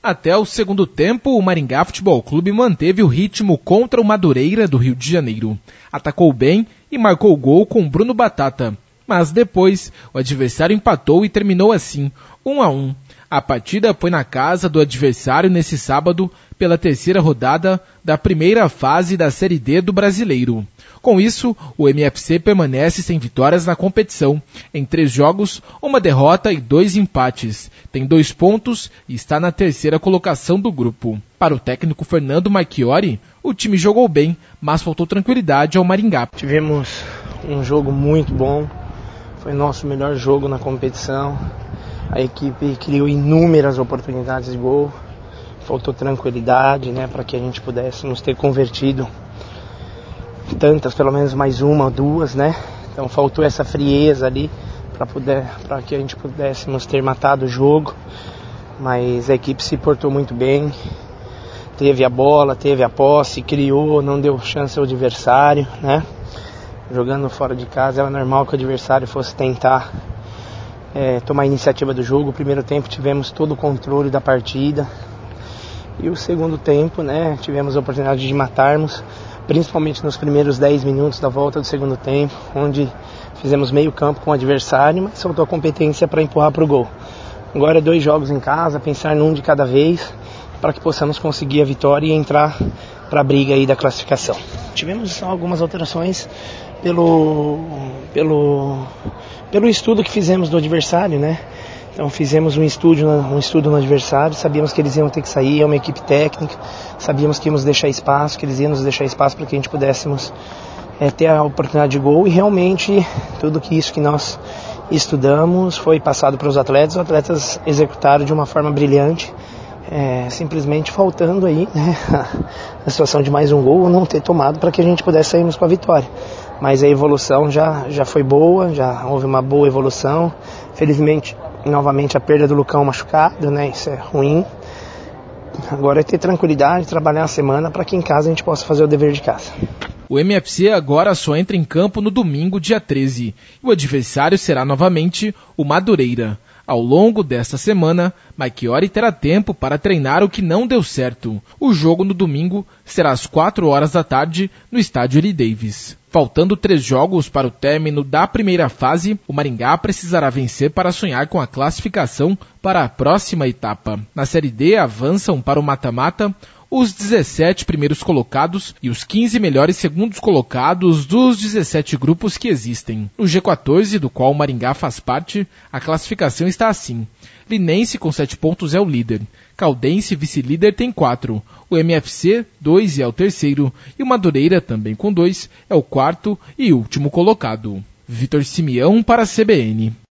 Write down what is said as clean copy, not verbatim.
Até o segundo tempo, o Maringá Futebol Clube manteve o ritmo contra o Madureira do Rio de Janeiro. Atacou bem e marcou o gol com Bruno Batata. Mas depois, o adversário empatou e terminou assim, 1-1. A partida foi na casa do adversário nesse sábado, pela terceira rodada da primeira fase da Série D do Brasileiro. Com isso, o MFC permanece sem vitórias na competição. Em 3 jogos, 1 derrota e 2 empates. Tem 2 pontos e está na terceira colocação do grupo. Para o técnico Fernando Marchiori, o time jogou bem, mas faltou tranquilidade ao Maringá. Tivemos um jogo muito bom. Foi nosso melhor jogo na competição. A equipe criou inúmeras oportunidades de gol. Faltou tranquilidade, para que a gente pudesse nos ter convertido tantas, pelo menos mais 1 ou 2, Então faltou essa frieza ali para que a gente pudéssemos ter matado o jogo. Mas a equipe se portou muito bem. Teve a bola, teve a posse, criou, não deu chance ao adversário, Jogando fora de casa era normal que o adversário fosse tentar tomar a iniciativa do jogo. O primeiro tempo tivemos todo o controle da partida. E o segundo tempo, tivemos a oportunidade de matarmos, principalmente nos primeiros 10 minutos da volta do segundo tempo, onde fizemos meio campo com o adversário, mas faltou a competência para empurrar para o gol. Agora 2 jogos em casa, pensar num de cada vez, para que possamos conseguir a vitória e entrar para a briga aí da classificação. Tivemos algumas alterações pelo estudo que fizemos do adversário, Então fizemos um estudo no adversário, sabíamos que eles iam ter que sair, é uma equipe técnica, sabíamos que íamos deixar espaço, que eles iam nos deixar espaço para que a gente pudéssemos ter a oportunidade de gol, e realmente tudo isso que nós estudamos foi passado para os atletas executaram de uma forma brilhante, simplesmente faltando aí a situação de mais um gol ou não ter tomado para que a gente pudesse sairmos com a vitória. Mas a evolução já foi boa, já houve uma boa evolução. Felizmente, novamente a perda do Lucão machucado, isso é ruim. Agora é ter tranquilidade, trabalhar a semana para que em casa a gente possa fazer o dever de casa. O MFC agora só entra em campo no domingo, dia 13. E o adversário será novamente o Madureira. Ao longo desta semana, Marchiori terá tempo para treinar o que não deu certo. O jogo no domingo será às 16h no estádio Eri Davis. Faltando 3 jogos para o término da primeira fase, o Maringá precisará vencer para sonhar com a classificação para a próxima etapa. Na Série D avançam para o mata-mata os 17 primeiros colocados e os 15 melhores segundos colocados dos 17 grupos que existem. No G14, do qual o Maringá faz parte, a classificação está assim. Linense com 7 pontos é o líder. Caldense, vice-líder, tem 4. O MFC, 2 e é o terceiro. E o Madureira, também com 2, é o quarto e último colocado. Vitor Simeão para a CBN.